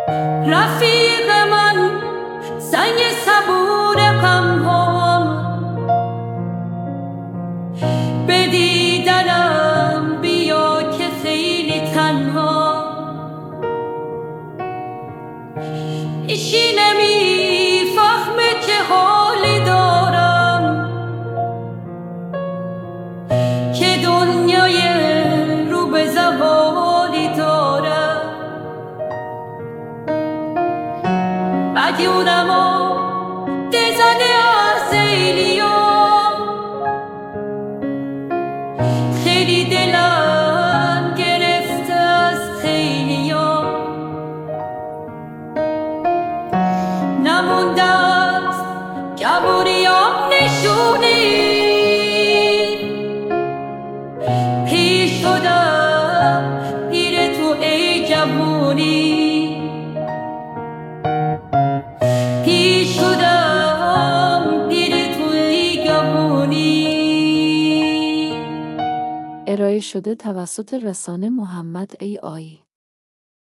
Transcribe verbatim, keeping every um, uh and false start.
رفیق من سنگ صبور غمهام، به دیدنم بیا که خیلی تنها. هیچی نمیفهمه چه حالی دارم، که دنیای رو به زوالی دارم. مدیونم و دزده از ایلیام، خیلی دلم گرفته از خیلیام. نمونده است کبوریام نشونی، پیش شدم پیر تو ای جوونی. پیش شدم پیر تو ای جوونی. ارائه شده توسط رسانه محمد ای آی